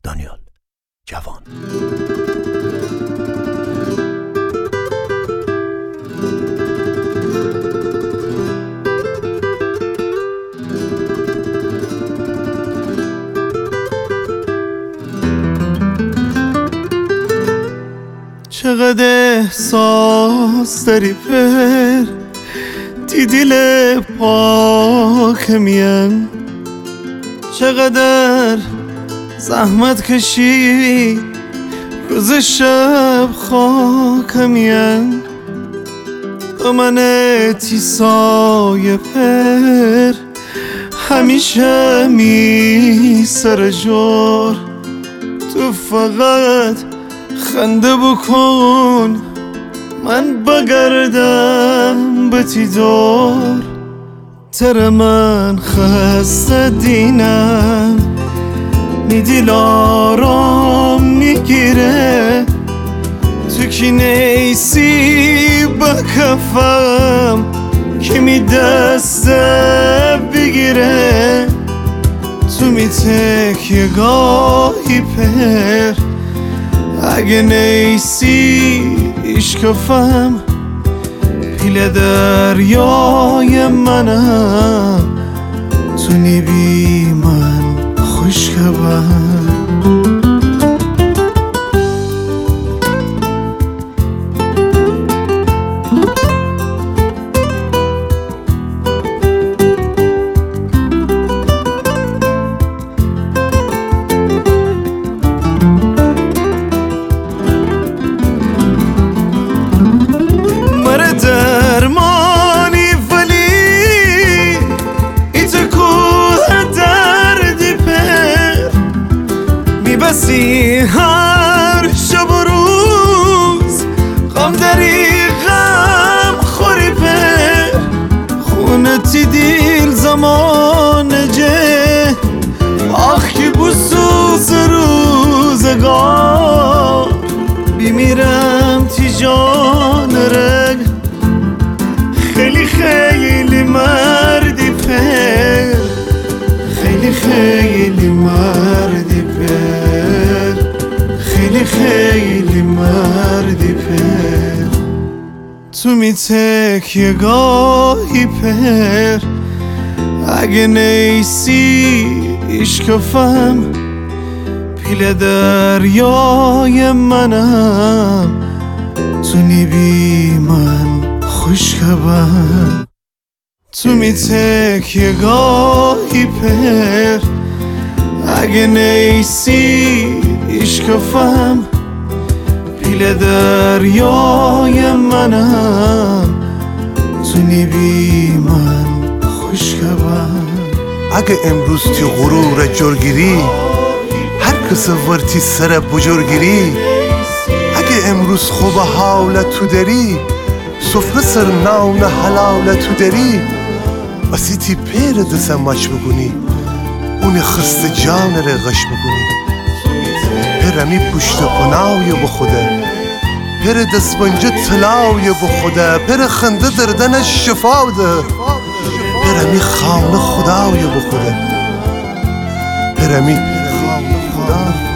دانیال جوان. چقدر احساس داری پر دی دل پاکمیم، چقدر زحمت کشی روز شب خاکمیم. تو من تیسای پر همیشه می سر جور، تو فقط خنده بکن من بگردم به تی دور. تر من خسته دینم می دل آرام میگیره، تو کی نیسی با کفم که می دست بگیره. تو می تکیه گاهی پر اگه نیسی اشکفم، پیل دریای منم تو نیبی من خوشگبم. هر شب و روز غم داری غم خوری پر، خونتی دیل زمان جه آخ که بسوز روزگار. بیمیرم تی جان رگ خیلی خیلی مردی پر، خیلی خیلی مردی پر، خیلی خیلی مردی پر. تو می تکیه گاهی پر اگه نیسی اشکفم، پیل دریای منم تو نیبی من خوشگبم. تو می تکیه گاهی پر اگه نیسی اشکفم، پیل دریای منم تو نیبی من خوشگبم. اگه امروز تی غرور جرگیری هر کس ورتی سر بجرگیری، اگه امروز خوب حالت تو داری سفره سر نان حلال تو داری، بسی تی پیر دسم مچ بگونی اون خست جان رغش بگونی. پرمی پشت پناوی بخوده، پر دسپنجه طلاوی بخوده، پر خنده دردن شفا ده، پرمی خانه خداوی بخوده، پرمی خانه خدا.